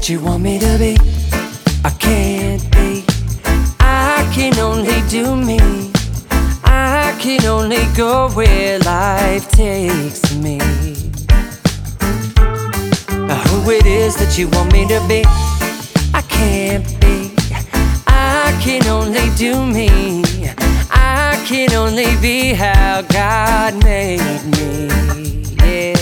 that you want me to be, I can't be. I can only do me. I can only go where life takes me. Who it is that you want me to be, I can't be. I can only do me. I can only be how God made me. Yeah.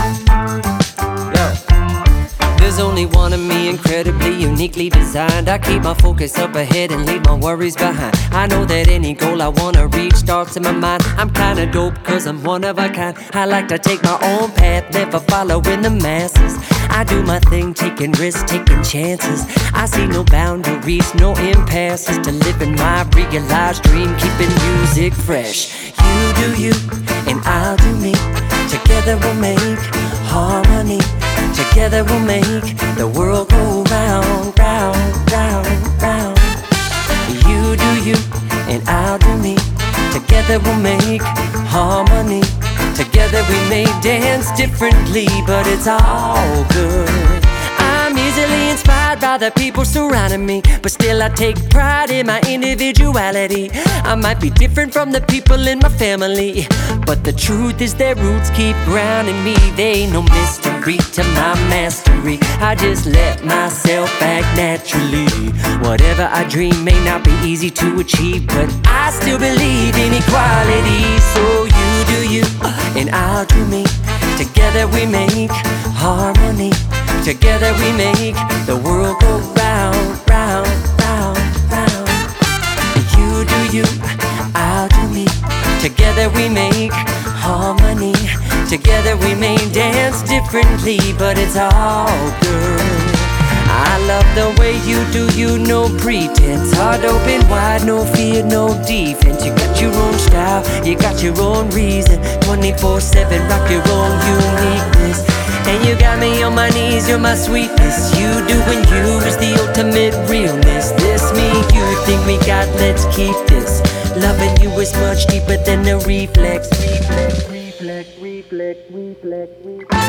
There's only one of me, incredibly, uniquely designed. I keep my focus up ahead and leave my worries behind. I know that any goal I wanna reach starts in my mind. I'm kinda dope cause I'm one of a kind. I like to take my own path, never following the masses. I do my thing, taking risks, taking chances. I see no boundaries, no impasses to living my realized dream, keeping music fresh. You do you, and I'll do me. Together we'll make harmony. Together we'll make the world go round, round, round, round. You do you, and I'll do me. Together we'll make harmony. Together we may dance differently, but it's all good. I'm easily inspired by the people surrounding me, but still I take pride in my individuality. I might be different from the people in my family, but the truth is their roots keep grounding me. They ain't no mystery to my mastery. I just let myself act naturally. Whatever I dream may not be easy to achieve, but I still believe in equality. So you do you, and I'll do me. Together we make harmony. Together we make the world go round, round, round, round. You do you, I'll do me. Together we make harmony. Together we may dance differently, but it's all good. I love the way you do you, no pretense. Heart open wide, no fear, no defense. You got your own style, you got your own reason. 24/7, rock your own uniqueness. And you got me on my knees, you're my sweetness. You doing you is the ultimate realness. This me, you think we got, let's keep this. Loving you is much deeper than a reflex. Reflex, reflex, reflex, reflex, reflex.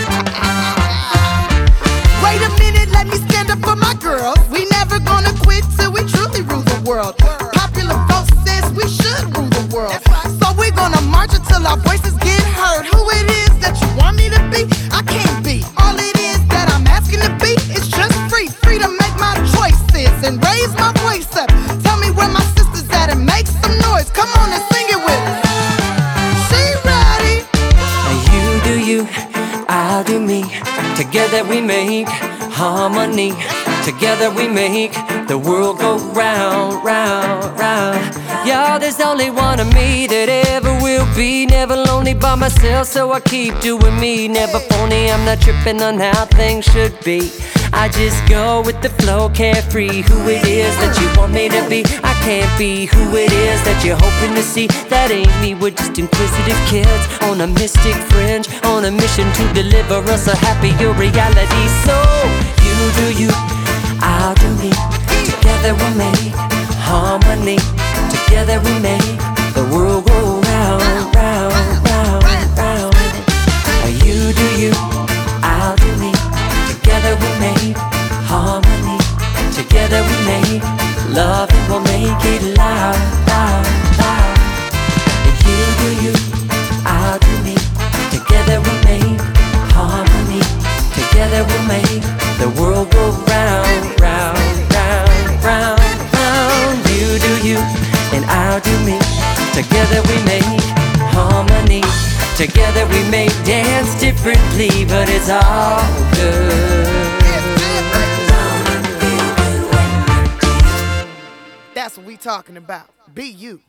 Wait a minute, let me stand up for my girls. We never gonna quit till we truly rule the world. Popular vote says we should rule the world. So we're gonna march until our voices get heard. Who it is that you want me to be, I can't be. All it is that I'm asking to be is just free. Free to make my choices and raise my voice up. Tell me where my sister's at and make some noise. Come on and sing it with us. She ready? You do you, I'll do me. Together we make harmony. Together we make the world go round, round, round. Y'all, there's only one of me that ever will be. Never lonely by myself, so I keep doing me. Never phony, I'm not tripping on how things should be. I just go with the flow, carefree. Who it is that you want me to be, I can't be. Who it is that you're hoping to see, that ain't me. We're just inquisitive kids on a mystic fringe, on a mission to deliver us a happier reality. So you do you, I'll do me. Together we'll make harmony. Together we make the world go round, round, round, round. You do you, I'll do me. Together we make harmony. Together we make love and we'll make it loud, loud, loud. You do you, I'll do me. Together we make harmony. Together we'll make the world go round, round, round, round, round. You do you, and I'll do me. Together we make harmony. Together we may dance differently, but it's all good. That's what we talking about. Be you.